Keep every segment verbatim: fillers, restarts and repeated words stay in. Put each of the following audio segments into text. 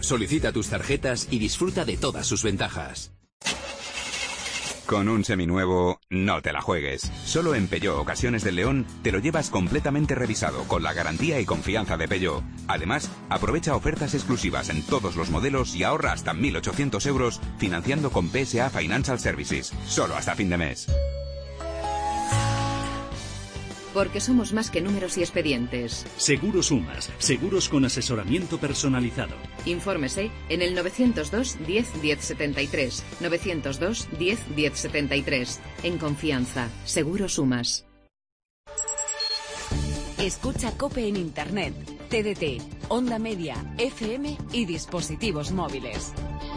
Solicita tus tarjetas y disfruta de todas sus ventajas. Con un seminuevo, no te la juegues. Solo en Peugeot Ocasiones del León te lo llevas completamente revisado con la garantía y confianza de Peugeot. Además, aprovecha ofertas exclusivas en todos los modelos y ahorra hasta mil ochocientos euros financiando con P S A Financial Services. Solo hasta fin de mes. Porque somos más que números y expedientes. Seguros Sumas, seguros con asesoramiento personalizado. Infórmese en el novecientos dos diez diez setenta y tres, novecientos dos diez diez setenta y tres. En confianza, Seguros Sumas. Escucha COPE en Internet, T D T, Onda Media, F M y dispositivos móviles.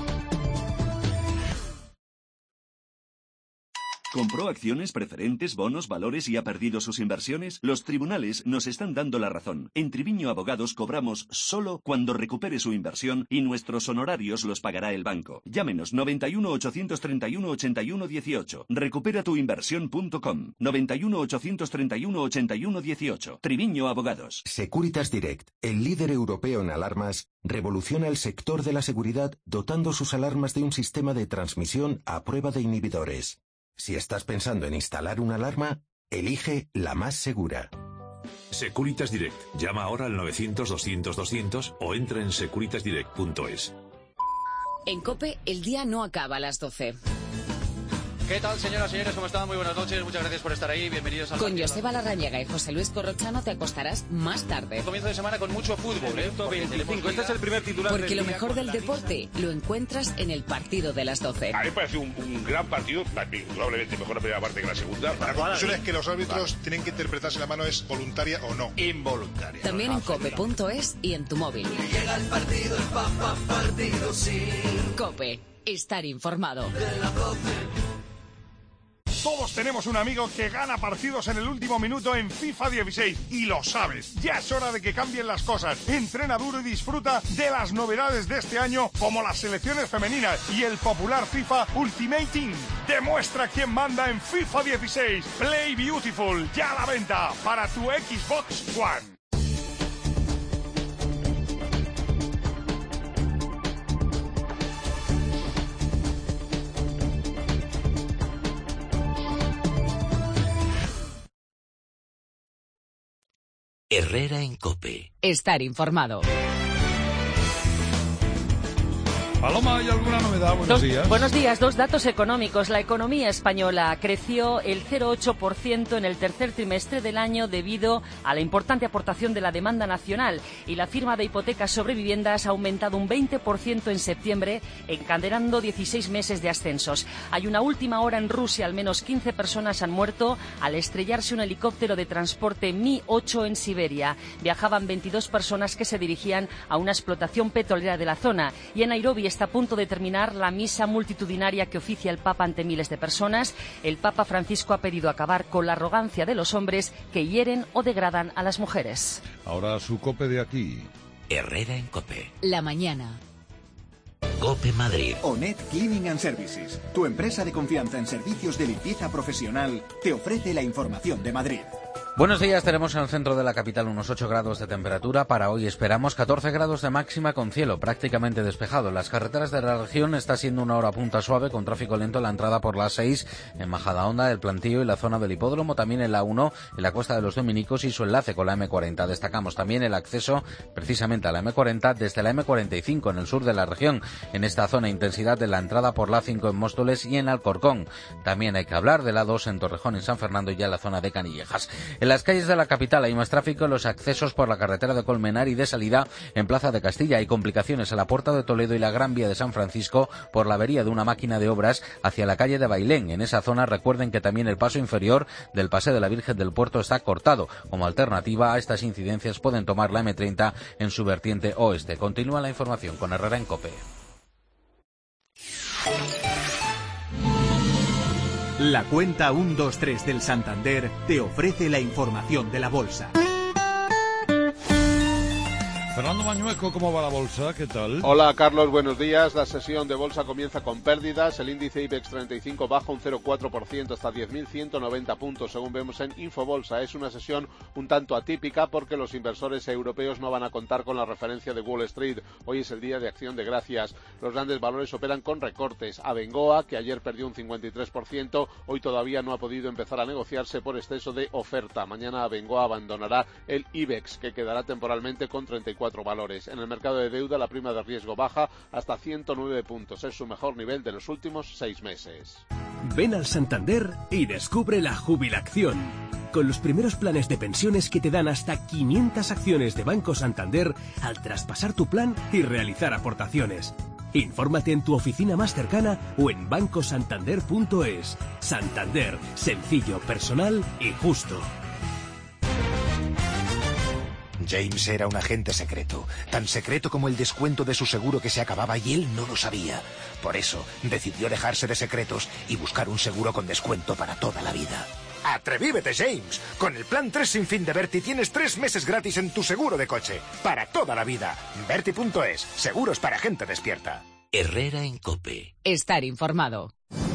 ¿Compró acciones, preferentes, bonos, valores y ha perdido sus inversiones? Los tribunales nos están dando la razón. En Triviño Abogados cobramos solo cuando recupere su inversión y nuestros honorarios los pagará el banco. Llámenos noventa y uno ochocientos treinta y uno ochenta y uno dieciocho. recupera tu inversión punto com. noventa y uno ochocientos treinta y uno ochenta y uno dieciocho. Triviño Abogados. Securitas Direct, el líder europeo en alarmas, revoluciona el sector de la seguridad dotando sus alarmas de un sistema de transmisión a prueba de inhibidores. Si estás pensando en instalar una alarma, elige la más segura. Securitas Direct. Llama ahora al novecientos doscientos doscientos o entra en securitas direct punto es. En COPE, el día no acaba a las doce. ¿Qué tal, señoras y señores? ¿Cómo están? Muy buenas noches. Muchas gracias por estar ahí. Bienvenidos al... Con Joseba Larrañaga y José Luis Corrochano te acostarás más tarde. Comienzo de semana con mucho fútbol, ¿eh? veinticinco. Este es el primer titular. Porque lo mejor del deporte lo encuentras en el partido de las doce. A mí me parece un, un gran partido, probablemente mejor la primera parte que la segunda. La conclusión es que los árbitros tienen que interpretar si la mano es voluntaria o no. Involuntaria. También en cope punto es y en tu móvil. Llega el partido, el papá partido, sí. COPE. Estar informado. De la COPE. Todos tenemos un amigo que gana partidos en el último minuto en FIFA dieciséis y lo sabes. Ya es hora de que cambien las cosas. Entrena duro y disfruta de las novedades de este año como las selecciones femeninas y el popular FIFA Ultimate Team. Demuestra quién manda en FIFA dieciséis. Play Beautiful, ya a la venta para tu Xbox One. Herrera en COPE. Estar informado. Paloma, ¿hay alguna novedad? Buenos dos, días. Buenos días. Dos datos económicos. La economía española creció el cero coma ocho por ciento en el tercer trimestre del año debido a la importante aportación de la demanda nacional y la firma de hipotecas sobre viviendas ha aumentado un veinte por ciento en septiembre, encadenando dieciséis meses de ascensos. Hay una última hora en Rusia. Al menos quince personas han muerto al estrellarse un helicóptero de transporte Mi ocho en Siberia. Viajaban veintidós personas que se dirigían a una explotación petrolera de la zona. Y en Nairobi está a punto de terminar la misa multitudinaria que oficia el Papa ante miles de personas. El Papa Francisco ha pedido acabar con la arrogancia de los hombres que hieren o degradan a las mujeres. Ahora su COPE de aquí. Herrera en COPE. La mañana. COPE Madrid. Onet Cleaning and Services, tu empresa de confianza en servicios de limpieza profesional, te ofrece la información de Madrid. Buenos días, tenemos en el centro de la capital unos ocho grados de temperatura. Para hoy esperamos catorce grados de máxima con cielo prácticamente despejado. Las carreteras de la región está siendo una hora punta suave con tráfico lento en la entrada por la A seis en Majadahonda, El Plantío y la zona del Hipódromo. También en la A uno en la Cuesta de los Dominicos y su enlace con la eme cuarenta. Destacamos también el acceso precisamente a la eme cuarenta desde la eme cuarenta y cinco en el sur de la región. En esta zona intensidad de la entrada por la A cinco en Móstoles y en Alcorcón. También hay que hablar de la A dos en Torrejón y San Fernando y ya en la zona de Canillejas. En las calles de la capital hay más tráfico en los accesos por la carretera de Colmenar y de salida en Plaza de Castilla. Hay complicaciones a la Puerta de Toledo y la Gran Vía de San Francisco por la avería de una máquina de obras hacia la calle de Bailén. En esa zona recuerden que también el paso inferior del Paseo de la Virgen del Puerto está cortado. Como alternativa a estas incidencias pueden tomar la eme treinta en su vertiente oeste. Continúa la información con Herrera en COPE. La cuenta uno dos tres del Santander te ofrece la información de la bolsa. Fernando Mañueco, ¿cómo va la bolsa? ¿Qué tal? Hola, Carlos, buenos días. La sesión de bolsa comienza con pérdidas. El índice IBEX treinta y cinco baja un cero coma cuatro por ciento hasta diez mil ciento noventa puntos, según vemos en Infobolsa. Es una sesión un tanto atípica porque los inversores europeos no van a contar con la referencia de Wall Street. Hoy es el día de Acción de Gracias. Los grandes valores operan con recortes. Abengoa, que ayer perdió un cincuenta y tres por ciento, hoy todavía no ha podido empezar a negociarse por exceso de oferta. Mañana Abengoa abandonará el IBEX, que quedará temporalmente con treinta y cuatro valores. En el mercado de deuda, la prima de riesgo baja hasta ciento nueve puntos. Es su mejor nivel de los últimos seis meses. Ven al Santander y descubre la jubilación. Con los primeros planes de pensiones que te dan hasta quinientas acciones de Banco Santander al traspasar tu plan y realizar aportaciones. Infórmate en tu oficina más cercana o en banco santander punto es. Santander, sencillo, personal y justo. James era un agente secreto, tan secreto como el descuento de su seguro que se acababa y él no lo sabía. Por eso, decidió dejarse de secretos y buscar un seguro con descuento para toda la vida. ¡Atrevívete, James! Con el plan tres sin fin de Berti tienes tres meses gratis en tu seguro de coche, para toda la vida. Berti punto es, seguros para gente despierta. Herrera en COPE. Estar informado.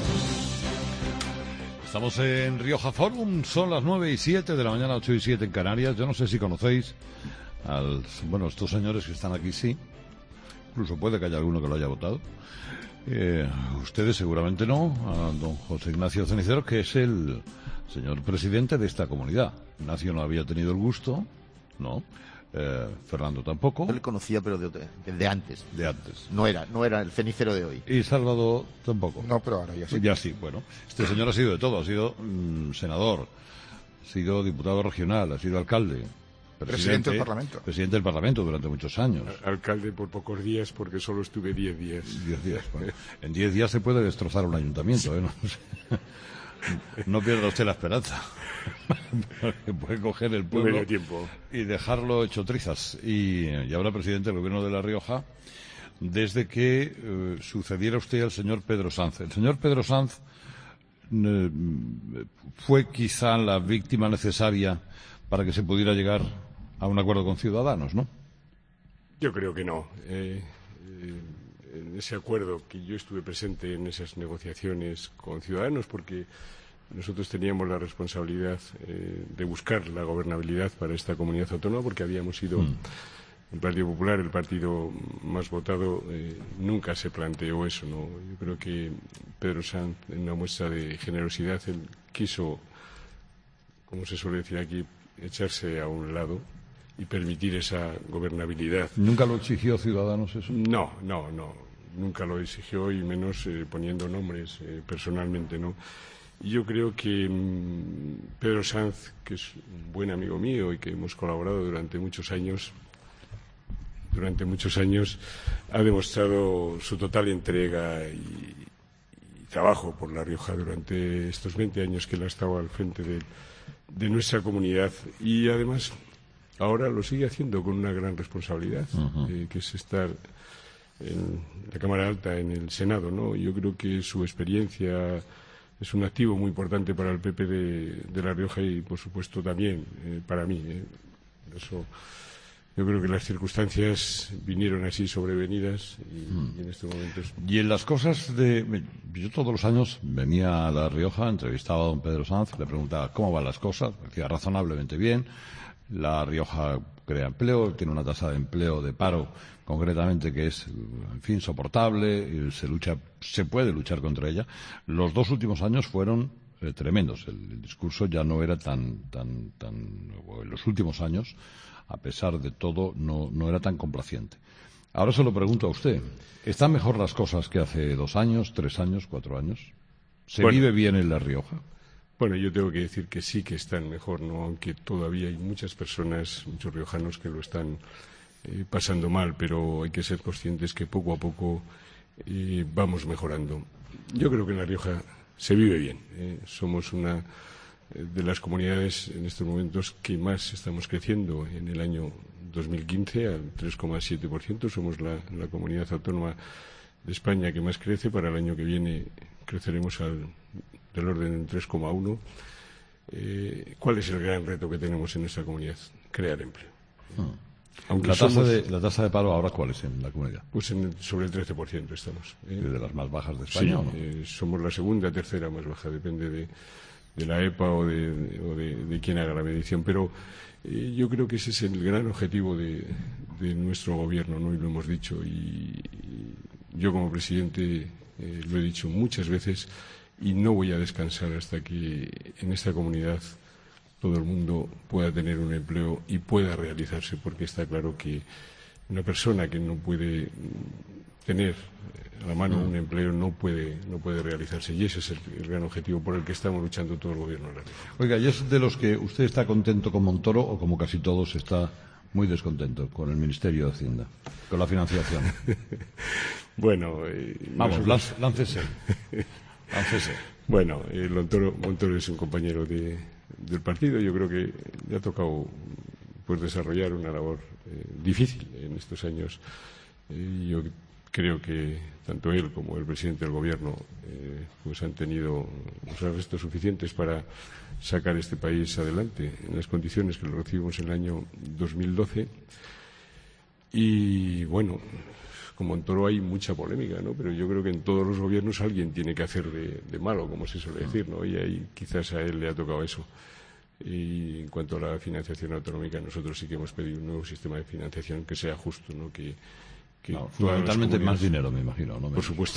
Estamos en Rioja Forum, son las nueve y siete de la mañana, ocho y siete en Canarias. Yo no sé si conocéis al, bueno, estos señores que están aquí, sí. Incluso puede que haya alguno que lo haya votado. Eh, ustedes seguramente no, a don José Ignacio Cenicero, que es el señor presidente de esta comunidad. Ignacio no había tenido el gusto, no. Eh, Fernando tampoco. Yo le conocía, pero de, de, de antes. De antes. No era, no era el cenicero de hoy. Y Salvador tampoco. No, pero ahora ya sí. Ya sí, bueno. Este señor ha sido de todo. Ha sido mmm, senador, ha sido diputado regional, ha sido alcalde. Presidente, presidente del Parlamento. Presidente del Parlamento durante muchos años. Alcalde por pocos días, porque solo estuve diez días. Diez días, bueno. En diez días se puede destrozar un ayuntamiento, ¿eh? No, no pierda usted la esperanza. Porque puede coger el pueblo y dejarlo hecho trizas. Y, y ahora presidente del Gobierno de La Rioja, desde que eh, sucediera usted al señor Pedro Sanz. El señor Pedro Sanz eh, fue quizá la víctima necesaria para que se pudiera llegar a un acuerdo con Ciudadanos, ¿no? Yo creo que no. Eh, eh, en ese acuerdo, que yo estuve presente en esas negociaciones con Ciudadanos, porque nosotros teníamos la responsabilidad eh, de buscar la gobernabilidad para esta comunidad autónoma, porque habíamos sido mm. el Partido Popular, el partido más votado. Eh, nunca se planteó eso, ¿no? Yo creo que Pedro Sanz, en una muestra de generosidad, él quiso, como se suele decir aquí, echarse a un lado y permitir esa gobernabilidad. ¿Nunca lo exigió Ciudadanos eso? No, no, no. Nunca lo exigió, y menos eh, poniendo nombres eh, personalmente, ¿no? Yo creo que mmm, Pedro Sanz, que es un buen amigo mío y que hemos colaborado durante muchos años, durante muchos años, ha demostrado su total entrega y, y trabajo por La Rioja durante estos veinte años que él ha estado al frente de, de nuestra comunidad, y además ahora lo sigue haciendo con una gran responsabilidad, uh-huh. eh, que es estar en la Cámara Alta, en el Senado, ¿no? Yo creo que su experiencia es un activo muy importante para el P P de, de La Rioja y, por supuesto, también eh, para mí. Eh. Eso, yo creo que las circunstancias vinieron así sobrevenidas y, mm. y en este momento es... Y en las cosas de... Yo todos los años venía a La Rioja, entrevistaba a don Pedro Sanz, le preguntaba cómo van las cosas, decía razonablemente bien. La Rioja crea empleo, tiene una tasa de empleo, de paro, concretamente, que es, en fin, soportable, se lucha, se puede luchar contra ella. Los dos últimos años fueron eh, tremendos. El, el discurso ya no era tan, tan, tan, en los últimos años, a pesar de todo, no, no era tan complaciente. Ahora se lo pregunto a usted. ¿Están mejor las cosas que hace dos años, tres años, cuatro años? ¿Se bueno, vive bien en La Rioja? Bueno, yo tengo que decir que sí que están mejor, ¿no? Aunque todavía hay muchas personas, muchos riojanos que lo están eh, pasando mal, pero hay que ser conscientes que poco a poco eh, vamos mejorando. Yo creo que en La Rioja se vive bien. ¿eh? Somos una eh, de las comunidades en estos momentos que más estamos creciendo. En el año dos mil quince al tres coma siete por ciento somos la, la comunidad autónoma de España que más crece. Para el año que viene creceremos al del orden del tres coma uno. Eh, ¿Cuál es el gran reto que tenemos en nuestra comunidad? Crear empleo. Hmm. Aunque la, tasa somos, de, ¿La tasa de paro ahora cuál es en la comunidad? Pues en el, sobre el trece por ciento estamos. ¿eh? ¿De las más bajas de España? Sí, ¿o no? eh, somos la segunda, tercera más baja, depende de, de la E P A o de, de, o de, de quién haga la medición. Pero eh, yo creo que ese es el gran objetivo de, de nuestro gobierno, ¿no? Y lo hemos dicho. Y, y yo como presidente eh, lo he dicho muchas veces y no voy a descansar hasta que en esta comunidad todo el mundo pueda tener un empleo y pueda realizarse, porque está claro que una persona que no puede tener a la mano un empleo no puede no puede realizarse, y ese es el, el gran objetivo por el que estamos luchando todo el gobierno de la Rioja. Oiga, ¿y es de los que usted está contento con Montoro o, como casi todos, está muy descontento con el Ministerio de Hacienda, con la financiación? Bueno, eh, vamos, nosotros... láncese. láncese. Bueno, eh, Montoro, Montoro es un compañero de del partido. Yo creo que le ha tocado pues desarrollar una labor eh, difícil en estos años. Eh, yo creo que tanto él como el presidente del gobierno eh, pues han tenido los arrestos suficientes para sacar este país adelante en las condiciones que lo recibimos en el año dos mil doce. Y bueno, con Montoro hay mucha polémica, ¿no? Pero yo creo que en todos los gobiernos alguien tiene que hacer de, de malo, como se suele decir, ¿no? Y ahí quizás a él le ha tocado eso. Y en cuanto a la financiación autonómica, nosotros sí que hemos pedido un nuevo sistema de financiación que sea justo, ¿no? Que, que no, fundamentalmente más dinero, me imagino, ¿no? Por supuesto.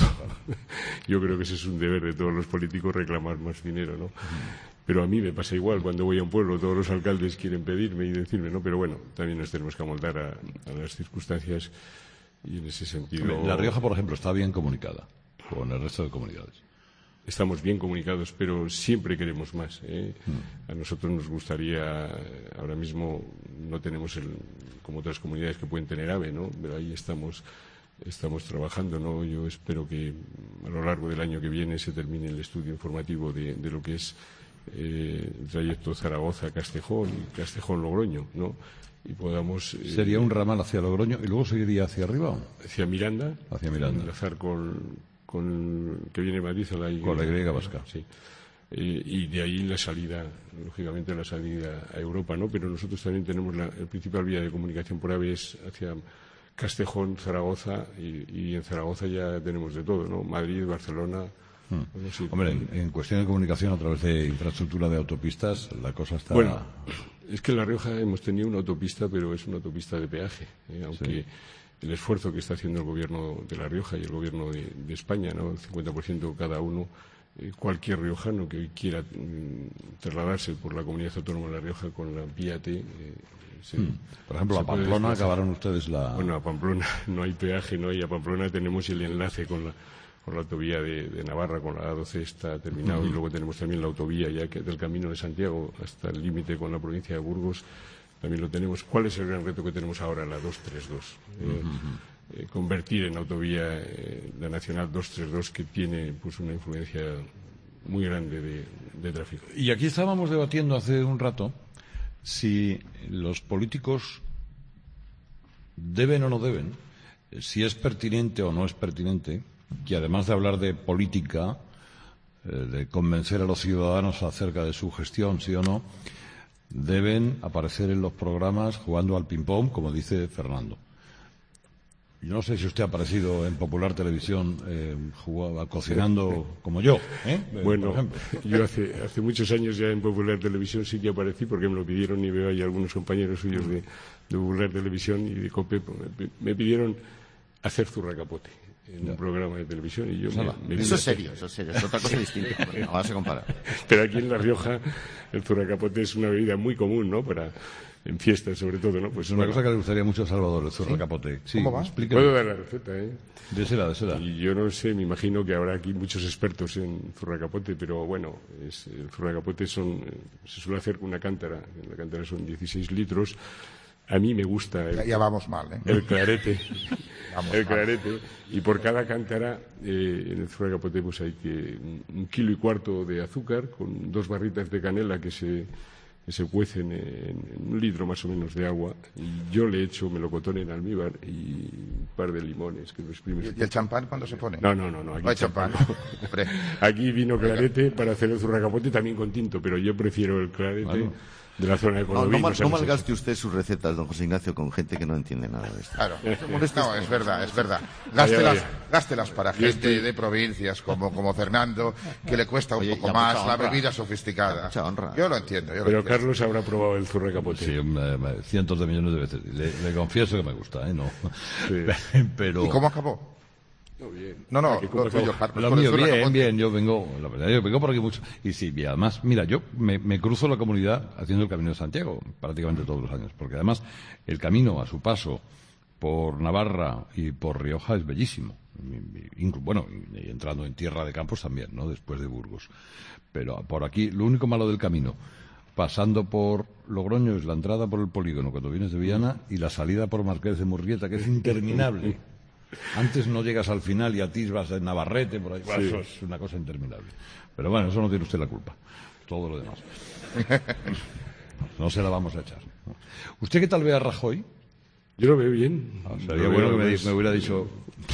Yo creo que ese es un deber de todos los políticos, reclamar más dinero, ¿no? Pero a mí me pasa igual, cuando voy a un pueblo todos los alcaldes quieren pedirme y decirme, ¿no? Pero bueno, también nos tenemos que amoldar a, a las circunstancias. Y en ese sentido... La Rioja, por ejemplo, está bien comunicada con el resto de comunidades. Estamos bien comunicados, pero siempre queremos más, ¿eh? Mm. A nosotros nos gustaría, ahora mismo no tenemos, el, como otras comunidades que pueden tener AVE, ¿no? Pero ahí estamos, estamos trabajando, ¿no? Yo espero que a lo largo del año que viene se termine el estudio informativo de, de lo que es eh, el trayecto Zaragoza-Castejón y Castejón-Logroño, ¿no? Y podamos... Eh, ¿Sería un ramal hacia Logroño y luego seguiría hacia arriba? ¿O? Hacia Miranda. Hacia Miranda. Enlazar con, con que viene Madrid a la Y. Con la Y vasca. Sí. Eh, y de ahí la salida, lógicamente la salida a Europa, ¿no? Pero nosotros también tenemos la el principal vía de comunicación por AVE es hacia Castejón, Zaragoza, y, y en Zaragoza ya tenemos de todo, ¿no? Madrid, Barcelona... Hmm. Bueno, sí, Hombre, en, en cuestión de comunicación a través de infraestructura de autopistas, la cosa está... Bueno, es que en La Rioja hemos tenido una autopista, pero es una autopista de peaje, ¿eh? Aunque sí. El esfuerzo que está haciendo el gobierno de La Rioja y el gobierno de, de España, ¿no? El cincuenta por ciento cada uno, eh, cualquier riojano que quiera mm, trasladarse por la comunidad autónoma de La Rioja con la vía T... Eh, se, hmm. Por ejemplo, a Pamplona acabaron ustedes la... Bueno, a Pamplona no hay peaje, no hay. A Pamplona tenemos el enlace con la... Por la autovía de, de Navarra, con la A doce está terminado, uh-huh. Y luego tenemos también la autovía ya que del Camino de Santiago hasta el límite con la provincia de Burgos, también lo tenemos. ¿Cuál es el gran reto que tenemos ahora? La doscientos treinta y dos. Eh, uh-huh. eh, convertir en autovía eh, la Nacional doscientos treinta y dos, que tiene pues una influencia muy grande de, de tráfico. Y aquí estábamos debatiendo hace un rato si los políticos deben o no deben, si es pertinente o no es pertinente, que además de hablar de política, eh, de convencer a los ciudadanos acerca de su gestión, sí o no, deben aparecer en los programas jugando al ping-pong, como dice Fernando. Yo no sé si usted ha aparecido en Popular Televisión eh, jugaba, cocinando como yo, ¿eh? Bueno, por ejemplo. Yo hace, hace muchos años ya en Popular Televisión sí que aparecí porque me lo pidieron y veo ahí algunos compañeros suyos de, de Popular Televisión y de COPE. Me, me pidieron hacer zurracapote en ya. un programa de televisión y yo me, me eso es serio, eso es serio, es otra cosa distinta, no vas a comparar. Pero aquí en La Rioja el zurracapote es una bebida muy común, ¿no? Para en fiestas sobre todo, ¿no? Pues es una bueno. cosa que le gustaría mucho a Salvador, el zurracapote. ¿Sí? ¿Cómo va? Explíqueme. Puedo dar la receta, ¿eh? Désela, désela. Y yo no sé, me imagino que habrá aquí muchos expertos en zurracapote, pero bueno, es, el zurracapote son, se suele hacer con una cántara, en la cántara son dieciséis litros. A mí me gusta el, ya, ya vamos mal, ¿eh? el clarete, vamos el mal. clarete, y por cada cántara eh, en el zurracapote pues hay que un kilo y cuarto de azúcar con dos barritas de canela que se, que se cuecen en, en un litro más o menos de agua, y yo le echo melocotón en almíbar y un par de limones que lo exprimes. ¿Y el champán cuándo se pone? No, no, no, no, aquí no hay champán. Aquí vino clarete para hacer el zurracapote también con tinto, pero yo prefiero el clarete. Bueno. de la zona de No, Colombia. no, mal- no malgaste usted sus recetas, don José Ignacio, con gente que no entiende nada de esto. Claro, no, es verdad, es verdad. Vaya, Gástelas, vaya. gástelas para Yo gente estoy- de provincias como, como Fernando, que le cuesta un Oye, poco ya más mucha la honra. bebida sofisticada. Yo lo entiendo. Yo lo Pero entiendo. Carlos habrá probado el zurre capote. Sí, me- me- cientos de millones de veces. Le, le confieso que me gusta, ¿eh? No. Pero... ¿Y cómo acabó? No, bien. No, no, Ah, que cómo lo tuyo, acabó. Carlos. Lo con el mío, zurre bien, capote. bien, yo vengo, la verdad, yo vengo por aquí mucho. Y sí, y además, mira, yo me, me cruzo la comunidad haciendo el Camino de Santiago prácticamente todos los años, porque además el camino a su paso por Navarra y por Rioja es bellísimo. Inclu- Bueno, y entrando en tierra de campos también, ¿no? Después de Burgos. Pero por aquí, lo único malo del camino, pasando por Logroño, es la entrada por el polígono cuando vienes de Viana y la salida por Marqués de Murrieta, que es interminable. Antes no llegas al final y atisbas en Navarrete, por ahí. Bueno, Sí. eso es una cosa interminable. Pero bueno, eso no tiene usted la culpa. Todo lo demás. No se la vamos a echar. ¿Usted qué tal ve a Rajoy? Yo lo veo bien. Ah, sería Lo bueno veo que me, más- me hubiera dicho...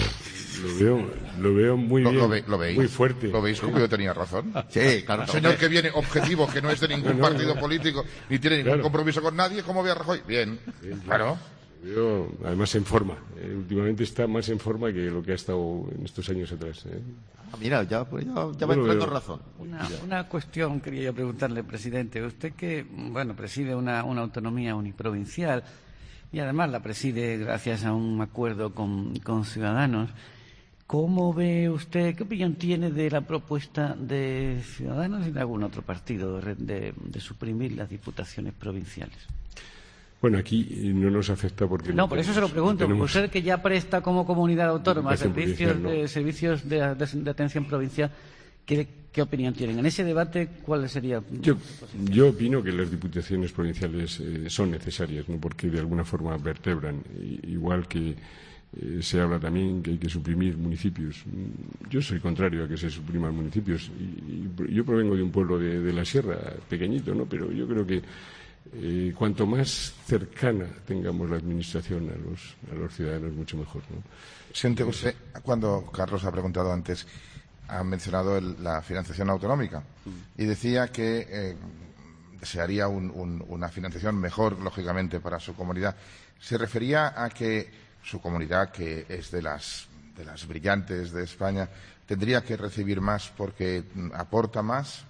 Lo veo, lo veo muy ¿Lo, bien. lo ve- lo veis? Muy fuerte. ¿Lo veis como yo tenía razón? Sí, claro. Un señor que viene objetivo, que no es de ningún No, no, partido no. político, ni tiene ningún Claro. compromiso con nadie, ¿cómo ve a Rajoy? Bien, claro. Yo, además en forma. Eh, últimamente está más en forma que lo que ha estado en estos años atrás. ¿eh? Ah, mira, ya, pues ya, ya Yo va lo entrando veo. razón. Una, una cuestión quería yo preguntarle, presidente. Usted que, bueno, preside una, una autonomía uniprovincial y además la preside gracias a un acuerdo con, con Ciudadanos. ¿Cómo ve usted, qué opinión tiene de la propuesta de Ciudadanos y de algún otro partido de, de- de suprimir las diputaciones provinciales? Bueno, aquí eh, no nos afecta porque... No, por eso se lo pregunto. tenemos- Usted que ya presta como comunidad autónoma Diputación servicios provincial, de, no. servicios de, de- de atención provincial, ¿qué, qué opinión tienen? En ese debate, ¿cuál sería? Yo, yo opino que las diputaciones provinciales eh, son necesarias, ¿no? Porque de alguna forma vertebran, i- igual que eh, se habla también que hay que suprimir municipios. Mm, Yo soy contrario a que se supriman municipios. Y, y yo provengo de un pueblo de, de la sierra, pequeñito, ¿no? Pero yo creo que eh, cuanto más cercana tengamos la administración a los, a los ciudadanos, mucho mejor, ¿no? Siente usted, cuando Carlos ha preguntado antes, ha mencionado el- la financiación autonómica y decía que eh, desearía un- un- una financiación mejor, lógicamente, para su comunidad. ¿Se refería a que su comunidad, que es de las, de las brillantes de España, tendría que recibir más porque mm, aporta más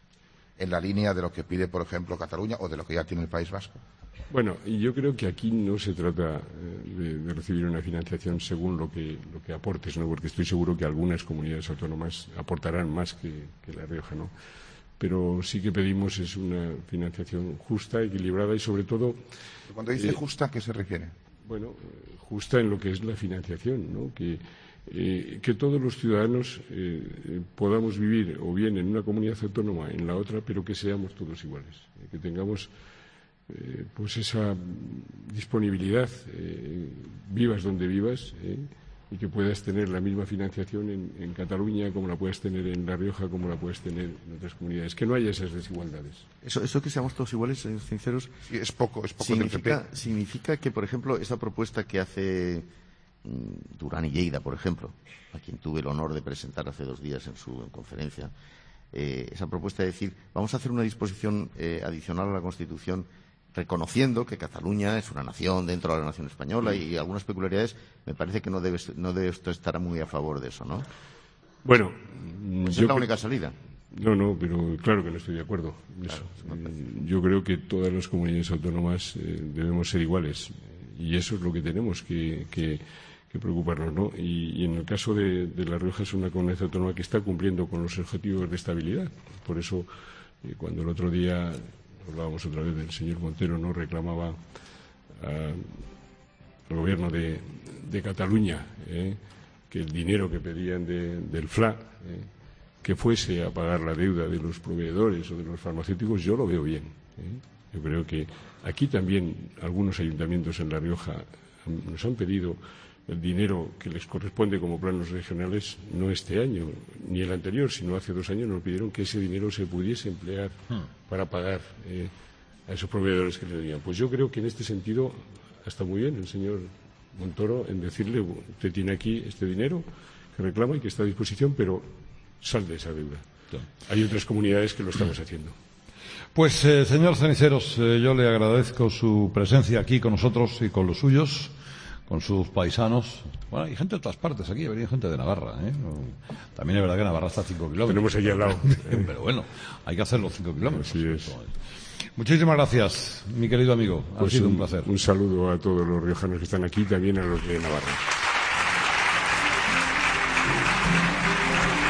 en la línea de lo que pide, por ejemplo, Cataluña o de lo que ya tiene el País Vasco? Bueno, y yo creo que aquí no se trata eh, de, de recibir una financiación según lo que, lo que aportes, ¿no? Porque estoy seguro que algunas comunidades autónomas aportarán más que, que La Rioja, ¿no? Pero sí que pedimos es una financiación justa, equilibrada y sobre todo... Cuando dice eh, justa, ¿a qué se refiere? Bueno, eh, justa en lo que es la financiación, ¿no? Que, eh, que todos los ciudadanos eh, eh, podamos vivir o bien en una comunidad autónoma, en la otra, pero que seamos todos iguales, eh, que tengamos eh, pues esa mm, disponibilidad, eh, vivas donde vivas, eh, y que puedas tener la misma financiación en, en Cataluña como la puedes tener en La Rioja, como la puedes tener en otras comunidades, que no haya esas desigualdades. Eso, eso que seamos todos iguales, eh, sinceros, Sí, es poco, es poco significa, del P P. significa que, por ejemplo, esa propuesta que hace mm, Durán y Lleida, por ejemplo, a quien tuve el honor de presentar hace dos días en su conferencia, eh, esa propuesta de decir, vamos a hacer una disposición eh, adicional a la Constitución reconociendo que Cataluña es una nación dentro de la nación española y algunas peculiaridades, me parece que no debe, no debe esto estar muy a favor de eso, ¿no? Bueno, Pues yo es la cre- única salida. No, no, pero claro que no estoy de acuerdo en eso. Eh, Yo creo que todas las comunidades autónomas eh, debemos ser iguales eh, y eso es lo que tenemos que, que- que preocuparnos, ¿no? Y, y en el caso de, de La Rioja es una comunidad autónoma que está cumpliendo con los objetivos de estabilidad. Por eso, eh, cuando el otro día hablábamos otra vez del señor Montero, no reclamaba ah, al gobierno de, de Cataluña eh, que el dinero que pedían de- del F L A eh, que fuese a pagar la deuda de los proveedores o de los farmacéuticos, yo lo veo bien. ¿eh? Yo creo que aquí también algunos ayuntamientos en La Rioja han- nos han pedido el dinero que les corresponde como planos regionales, no este año ni el anterior, sino hace dos años nos pidieron que ese dinero se pudiese emplear para pagar eh, a esos proveedores que le debían. Pues yo creo que en este sentido está muy bien el señor Montoro en decirle, usted tiene aquí este dinero que reclama y que está a disposición, pero sal de esa deuda. Hay otras comunidades que lo estamos haciendo. Pues, eh, señor Ceniceros, eh, yo le agradezco su presencia aquí con nosotros y con los suyos, con sus paisanos. Bueno, hay gente de otras partes aquí, venía gente de Navarra, ¿eh? También es verdad que Navarra está a cinco kilómetros. Tenemos allí al lado. Pero bueno, hay que hacer los cinco kilómetros. Así es. Muchísimas gracias, mi querido amigo. Ha Pues sido un, un placer. Un saludo a todos los riojanos que están aquí, también a los de Navarra.